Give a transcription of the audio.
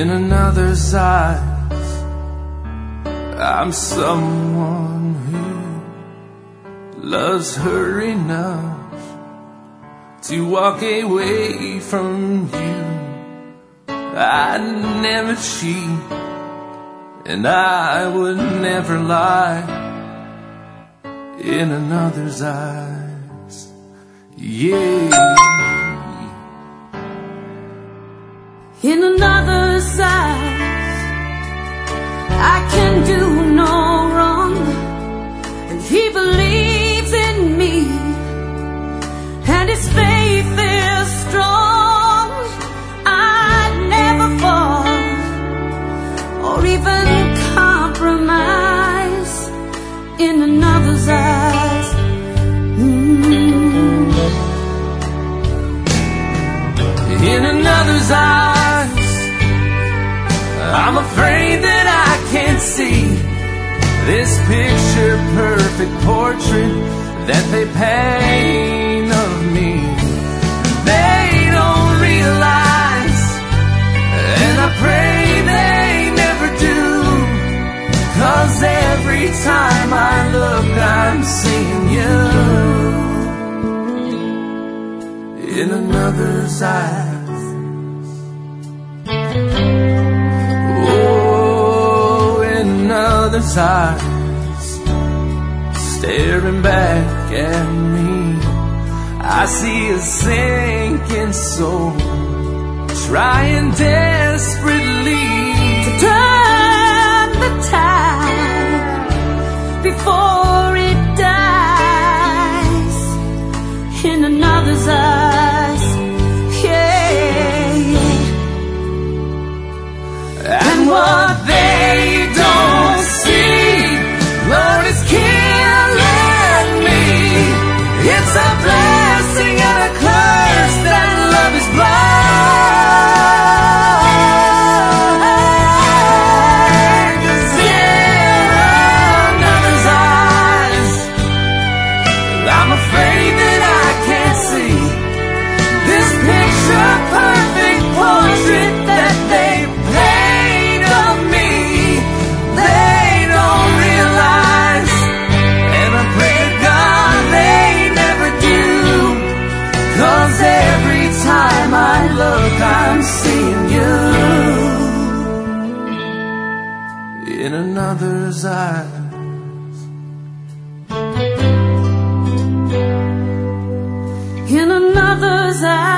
In another's eyes, I'm someone who loves her enough to walk away from you. I never cheat, and I would never lie. In another's eyes, yeah. In another's eyes, I can do no wrong, and he believes in me, and his faith is strong. I'd never fall or even compromise in another's eyes. In another's eyes, I'm afraid that I can't see this picture-perfect portrait that they paint of me. They don't realize, and I pray they never do, 'cause every time I look, I'm seeing you. In another's eyes, oh, in another's eyes, staring back at me, I see a sinking soul, trying desperately to turn the tide before it dies. In another's eyes, yeah. And what they don't see, Lord, is killing me. It's a blessing and a curse that love is blind. 'Cause in another's eyes, I'm afraid that I can't see this picture-perfect portrait that they paint of me. They don't realize, and I pray to God they never do, 'cause every time I look, I'm seeing you. In another's eyes, In another's eyes.